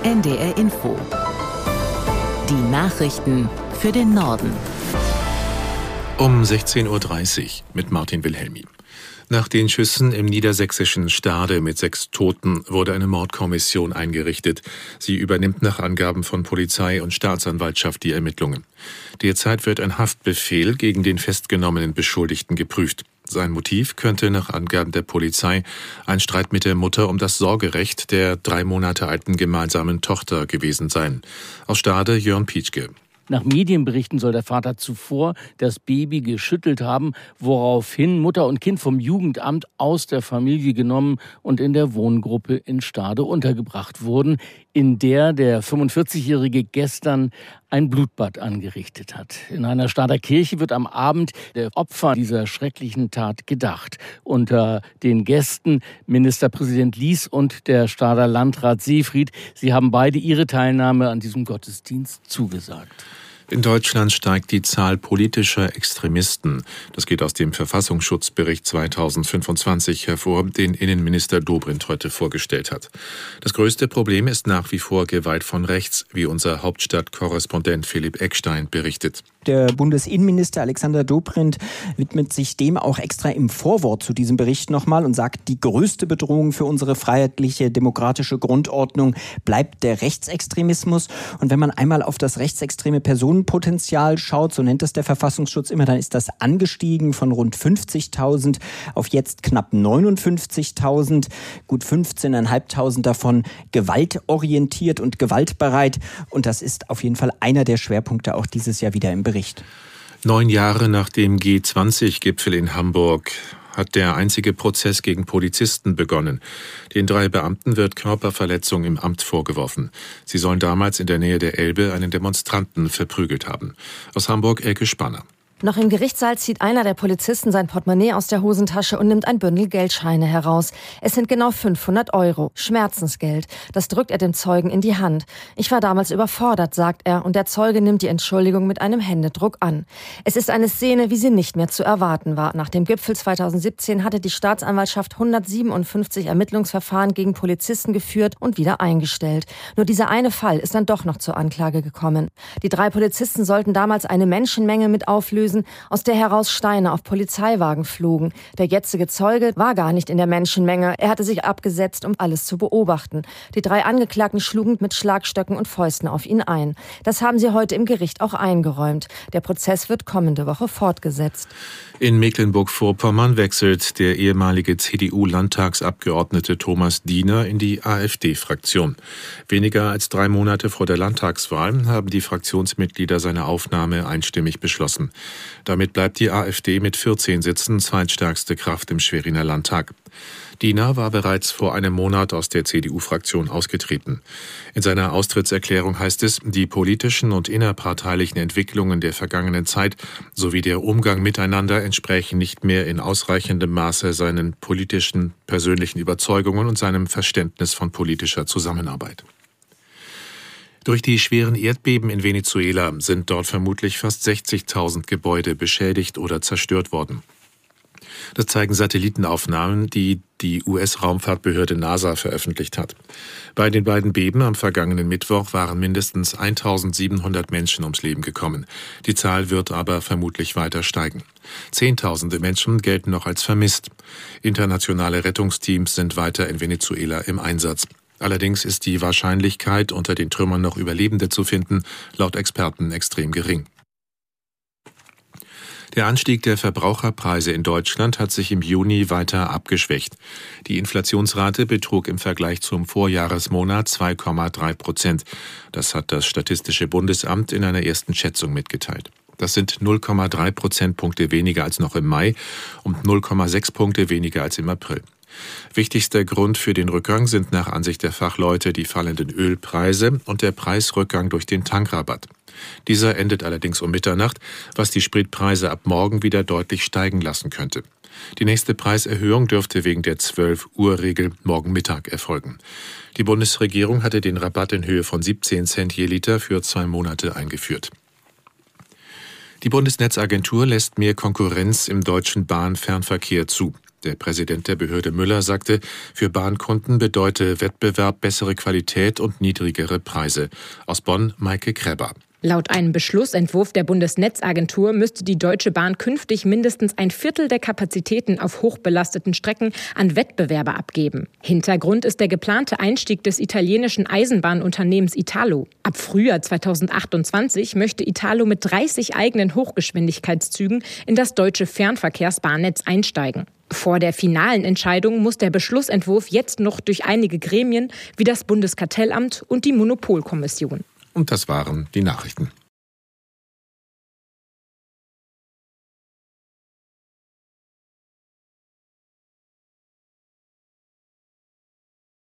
NDR Info. Die Nachrichten für den Norden. Um 16:30 Uhr mit Martin Wilhelmi. Nach den Schüssen im niedersächsischen Stade mit 6 Toten wurde eine Mordkommission eingerichtet. Sie übernimmt nach Angaben von Polizei und Staatsanwaltschaft die Ermittlungen. Derzeit wird ein Haftbefehl gegen den festgenommenen Beschuldigten geprüft. Sein Motiv könnte nach Angaben der Polizei ein Streit mit der Mutter um das Sorgerecht der 3 Monate alten gemeinsamen Tochter gewesen sein. Aus Stade Jörn Pietschke. Nach Medienberichten soll der Vater zuvor das Baby geschüttelt haben, woraufhin Mutter und Kind vom Jugendamt aus der Familie genommen und in der Wohngruppe in Stade untergebracht wurden, in der der 45-Jährige gestern ein Blutbad angerichtet hat. In einer Stader Kirche wird am Abend der Opfer dieser schrecklichen Tat gedacht. Unter den Gästen Ministerpräsident Lies und der Stader Landrat Seefried. Sie haben beide ihre Teilnahme an diesem Gottesdienst zugesagt. In Deutschland steigt die Zahl politischer Extremisten. Das geht aus dem Verfassungsschutzbericht 2025 hervor, den Innenminister Dobrindt heute vorgestellt hat. Das größte Problem ist nach wie vor Gewalt von rechts, wie unser Hauptstadtkorrespondent Philipp Eckstein berichtet. Der Bundesinnenminister Alexander Dobrindt widmet sich dem auch extra im Vorwort zu diesem Bericht nochmal und sagt, die größte Bedrohung für unsere freiheitliche, demokratische Grundordnung bleibt der Rechtsextremismus. Und wenn man einmal auf das rechtsextreme Personenpotenzial schaut, so nennt es der Verfassungsschutz immer, dann ist das angestiegen von rund 50.000 auf jetzt knapp 59.000. Gut 15.500 davon gewaltorientiert und gewaltbereit. Und das ist auf jeden Fall einer der Schwerpunkte auch dieses Jahr wieder im Bericht. 9 Jahre nach dem G20-Gipfel in Hamburg hat der einzige Prozess gegen Polizisten begonnen. Den 3 Beamten wird Körperverletzung im Amt vorgeworfen. Sie sollen damals in der Nähe der Elbe einen Demonstranten verprügelt haben. Aus Hamburg Elke Spanner. Noch im Gerichtssaal zieht einer der Polizisten sein Portemonnaie aus der Hosentasche und nimmt ein Bündel Geldscheine heraus. Es sind genau 500 €, Schmerzensgeld. Das drückt er dem Zeugen in die Hand. Ich war damals überfordert, sagt er, und der Zeuge nimmt die Entschuldigung mit einem Händedruck an. Es ist eine Szene, wie sie nicht mehr zu erwarten war. Nach dem Gipfel 2017 hatte die Staatsanwaltschaft 157 Ermittlungsverfahren gegen Polizisten geführt und wieder eingestellt. Nur dieser eine Fall ist dann doch noch zur Anklage gekommen. Die 3 Polizisten sollten damals eine Menschenmenge mit auflösen, aus der heraus Steine auf Polizeiwagen flogen. Der jetzige Zeuge war gar nicht in der Menschenmenge. Er hatte sich abgesetzt, um alles zu beobachten. Die 3 Angeklagten schlugen mit Schlagstöcken und Fäusten auf ihn ein. Das haben sie heute im Gericht auch eingeräumt. Der Prozess wird kommende Woche fortgesetzt. In Mecklenburg-Vorpommern wechselt der ehemalige CDU-Landtagsabgeordnete Thomas Diener in die AfD-Fraktion. Weniger als 3 Monate vor der Landtagswahl haben die Fraktionsmitglieder seine Aufnahme einstimmig beschlossen. Damit bleibt die AfD mit 14 Sitzen zweitstärkste Kraft im Schweriner Landtag. Diener war bereits vor einem Monat aus der CDU-Fraktion ausgetreten. In seiner Austrittserklärung heißt es, die politischen und innerparteilichen Entwicklungen der vergangenen Zeit sowie der Umgang miteinander entsprechen nicht mehr in ausreichendem Maße seinen politischen, persönlichen Überzeugungen und seinem Verständnis von politischer Zusammenarbeit. Durch die schweren Erdbeben in Venezuela sind dort vermutlich fast 60.000 Gebäude beschädigt oder zerstört worden. Das zeigen Satellitenaufnahmen, die die US-Raumfahrtbehörde NASA veröffentlicht hat. Bei den beiden Beben am vergangenen Mittwoch waren mindestens 1.700 Menschen ums Leben gekommen. Die Zahl wird aber vermutlich weiter steigen. Zehntausende Menschen gelten noch als vermisst. Internationale Rettungsteams sind weiter in Venezuela im Einsatz. Allerdings ist die Wahrscheinlichkeit, unter den Trümmern noch Überlebende zu finden, laut Experten extrem gering. Der Anstieg der Verbraucherpreise in Deutschland hat sich im Juni weiter abgeschwächt. Die Inflationsrate betrug im Vergleich zum Vorjahresmonat 2,3%. Das hat das Statistische Bundesamt in einer ersten Schätzung mitgeteilt. Das sind 0,3 Prozentpunkte weniger als noch im Mai und 0,6 Punkte weniger als im April. Wichtigster Grund für den Rückgang sind nach Ansicht der Fachleute die fallenden Ölpreise und der Preisrückgang durch den Tankrabatt. Dieser endet allerdings um Mitternacht, was die Spritpreise ab morgen wieder deutlich steigen lassen könnte. Die nächste Preiserhöhung dürfte wegen der 12-Uhr-Regel morgen Mittag erfolgen. Die Bundesregierung hatte den Rabatt in Höhe von 17 Cent je Liter für 2 Monate eingeführt. Die Bundesnetzagentur lässt mehr Konkurrenz im deutschen Bahnfernverkehr zu. Der Präsident der Behörde Müller sagte, für Bahnkunden bedeute Wettbewerb bessere Qualität und niedrigere Preise. Aus Bonn, Maike Kräber. Laut einem Beschlussentwurf der Bundesnetzagentur müsste die Deutsche Bahn künftig mindestens ein Viertel der Kapazitäten auf hochbelasteten Strecken an Wettbewerber abgeben. Hintergrund ist der geplante Einstieg des italienischen Eisenbahnunternehmens Italo. Ab Frühjahr 2028 möchte Italo mit 30 eigenen Hochgeschwindigkeitszügen in das deutsche Fernverkehrsbahnnetz einsteigen. Vor der finalen Entscheidung muss der Beschlussentwurf jetzt noch durch einige Gremien wie das Bundeskartellamt und die Monopolkommission. Und das waren die Nachrichten.